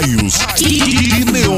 Raios e Neon.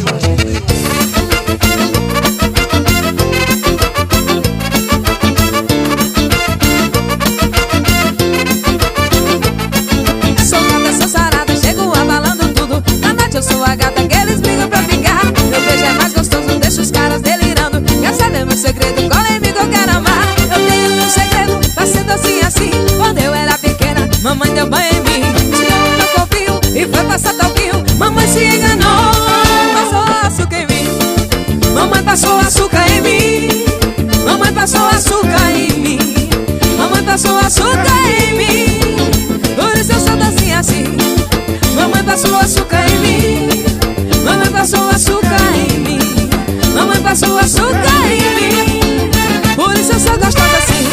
Eu sou a gata que eles brigam pra ficar. Meu beijo é mais gostoso, deixa os caras delirando. Quer saber meu segredo? Cola-me que eu quero amar. Eu tenho um segredo, tá sendo assim. Quando eu era pequena, mamãe deu banho em mim, tirou meu copinho e foi passar talquinho. Mamãe se enganou, passou açúcar em mim. Mamãe passou açúcar em mim. Mamãe passou açúcar em mim. Mamãe passou açúcar em mim. Por isso eu sou assim. Mamãe passou açúcar em mim. Mamãe passou açúcar em mim. Mamãe passou açúcar em mim. Por isso eu sou gostosa assim.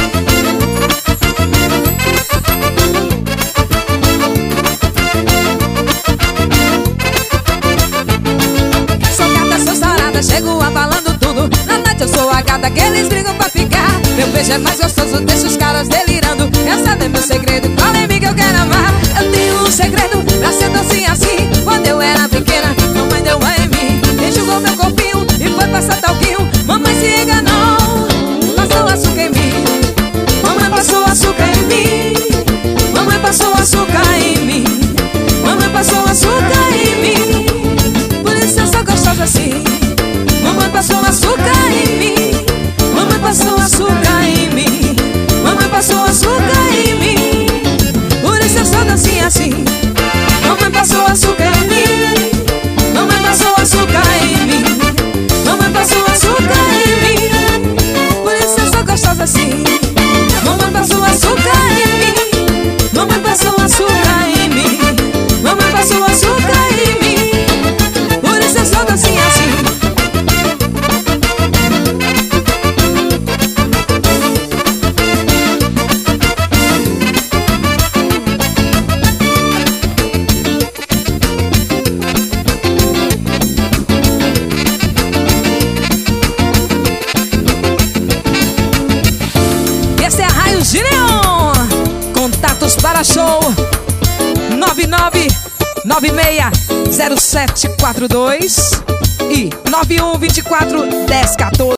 Sou gata, sou sarada, chego abalando tudo. Na noite eu sou a gata que eles brigam pra ficar. Meu beijo é mais gostoso, deixa os caras delirando. Quer saber meu segredo? Cola em mim que eu quero amar. Eu tenho um segredo, pra ser assim. Quando eu era pequena, mamãe deu banho em mim, enxugou meu corpinho e foi passar talquinho. Mamãe se enganou, passou açúcar em mim. Mamãe passou açúcar em mim. Mamãe passou açúcar em mim. Mamãe passou açúcar em mim. Por isso eu sou gostosa assim. Mamãe passou açúcar em mim. Mamãe passou açúcar em mim. Mamãe passou açúcar em mim. Por isso eu sou docinha assim. Mamãe passou açúcar em mim. Mamãe passou açúcar em mim. Mamãe passou açúcar em mim. Por isso eu sou gostosa assim. Mamãe passou açúcar em mim. Mamãe passou açúcar em mim. Mamãe passou açúcar em mim. Por isso eu sou docinha assim. Esse é Raios de Neon. Contatos para show 99960742 e 91241014.